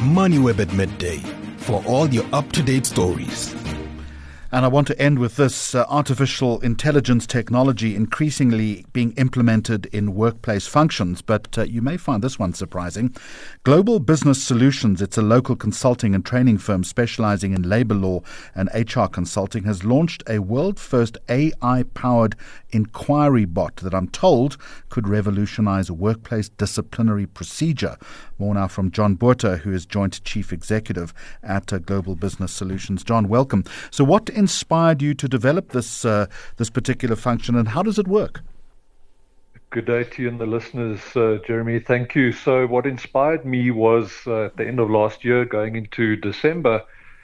MoneyWeb at midday for all your up-to-date stories. And I want to end with this artificial intelligence technology increasingly being implemented in workplace functions. But you may find this one surprising. Global Business Solutions, it's a local consulting and training firm specializing in labor law and HR consulting, has launched a world-first AI-powered inquiry bot that I'm told could revolutionize workplace disciplinary procedure. More now from John Botha, who is Joint Chief Executive at Global Business Solutions. John, welcome. So what inspired you to develop this particular function, and how does it work? Good day to you and the listeners, Jeremy. Thank you. So what inspired me was at the end of last year, going into December,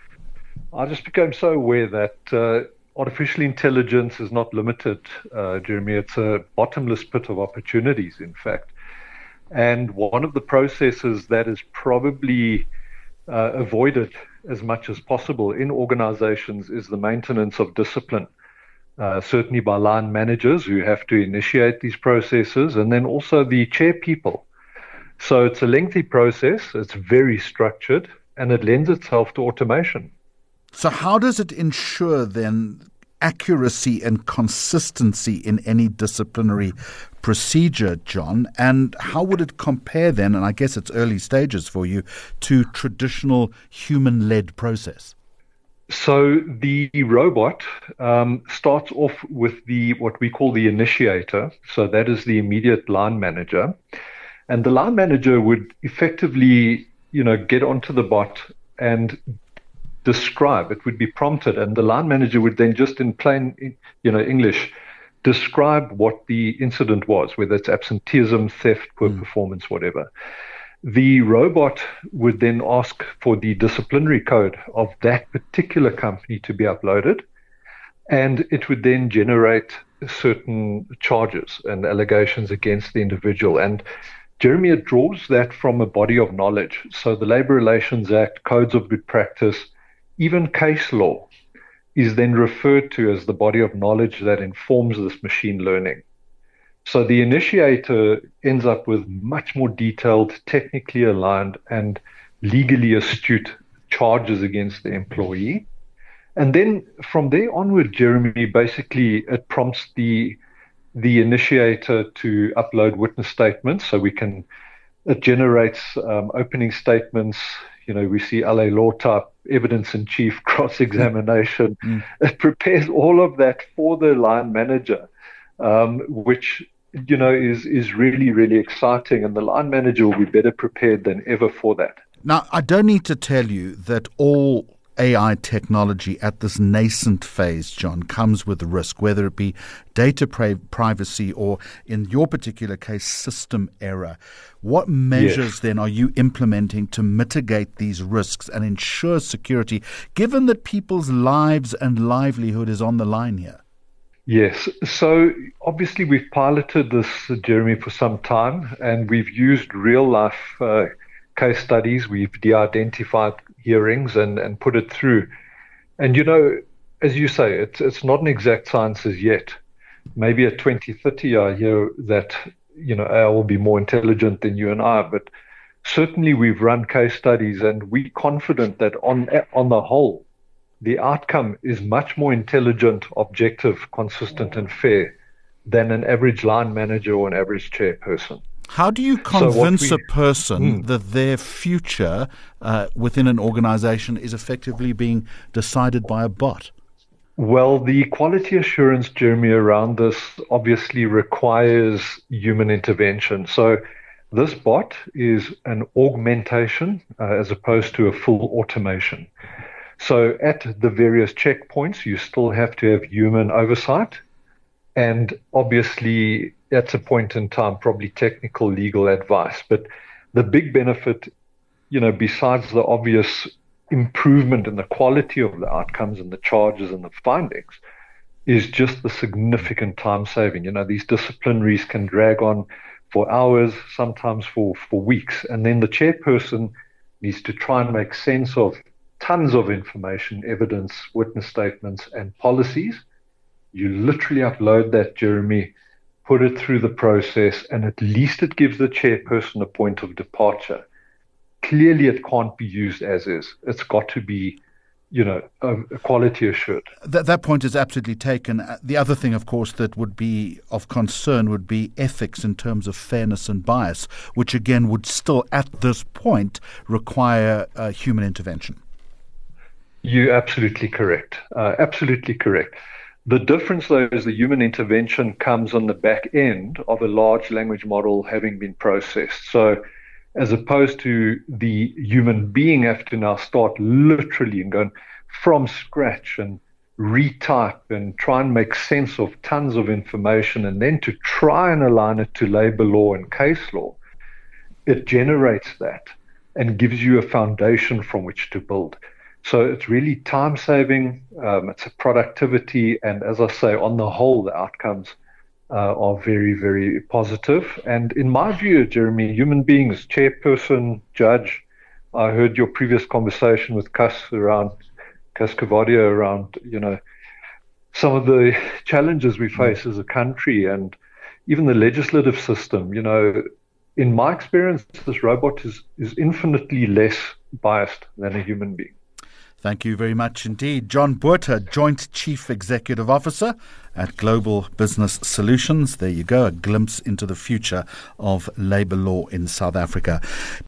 I just became so aware that artificial intelligence is not limited, Jeremy. It's a bottomless pit of opportunities, in fact. And one of the processes that is probably avoided as much as possible in organizations is the maintenance of discipline, certainly by line managers who have to initiate these processes, and then also the chair people. So it's a lengthy process, it's very structured, and it lends itself to automation. So how does it ensure then accuracy and consistency in any disciplinary procedure, John? And how would it compare then, and I guess it's early stages for you, to traditional human-led process? So the robot starts off with what we call the initiator. So that is the immediate line manager. And the line manager would effectively, get onto the bot and describe. It would be prompted, and the line manager would then just in plain, English, describe what the incident was, whether it's absenteeism, theft, poor performance, whatever. The robot would then ask for the disciplinary code of that particular company to be uploaded, and it would then generate certain charges and allegations against the individual. And Jeremy, it draws that from a body of knowledge. So the Labour Relations Act, codes of good practice, even case law is then referred to as the body of knowledge that informs this machine learning. So the initiator ends up with much more detailed, technically aligned, and legally astute charges against the employee. And then from there onward, Jeremy, basically it prompts the initiator to upload witness statements. So it generates opening statements. We see LA law type evidence in chief, cross-examination. It prepares all of that for the line manager, which, is really, really exciting. And the line manager will be better prepared than ever for that. Now, I don't need to tell you that all AI technology at this nascent phase, John, comes with risk, whether it be data privacy or, in your particular case, system error. What measures then are you implementing to mitigate these risks and ensure security, given that people's lives and livelihood is on the line here? Yes. So obviously we've piloted this, Jeremy, for some time, and we've used real-life case studies. We've de-identified hearings and put it through. And, as you say, it's not an exact science as yet. Maybe at 2030, I hear that, AI will be more intelligent than you and I, but certainly we've run case studies, and we're confident that on the whole, the outcome is much more intelligent, objective, consistent, and fair than an average line manager or an average chairperson. How do you convince a person that their future within an organization is effectively being decided by a bot? Well, the quality assurance, Jeremy, around this obviously requires human intervention. So this bot is an augmentation as opposed to a full automation. So at the various checkpoints, you still have to have human oversight. And obviously, at a point in time, probably technical legal advice. But the big benefit, besides the obvious improvement in the quality of the outcomes and the charges and the findings, is just the significant time saving. These disciplinaries can drag on for hours, sometimes for weeks. And then the chairperson needs to try and make sense of tons of information, evidence, witness statements, and policies. You literally upload that, Jeremy, put it through the process, and at least it gives the chairperson a point of departure. clearly it can't be used as is. It's got to be, quality assured. That point is absolutely taken. The other thing, of course, that would be of concern would be ethics in terms of fairness and bias, which again would still, at this point, require human intervention. You're absolutely correct. Absolutely correct. The difference, though, is the human intervention comes on the back end of a large language model having been processed. So as opposed to the human being have to now start literally and going from scratch and retype and try and make sense of tons of information and then to try and align it to labor law and case law, it generates that and gives you a foundation from which to build. So it's really time saving, it's a productivity, and as I say, on the whole, the outcomes are very, very positive. And in my view, Jeremy, human beings, chairperson, judge, I heard your previous conversation with Cas Cavadio around, some of the challenges we face as a country and even the legislative system. In my experience, this robot is infinitely less biased than a human being. Thank you very much indeed. John Botha, Joint Chief Executive Officer at Global Business Solutions. There you go, a glimpse into the future of labour law in South Africa.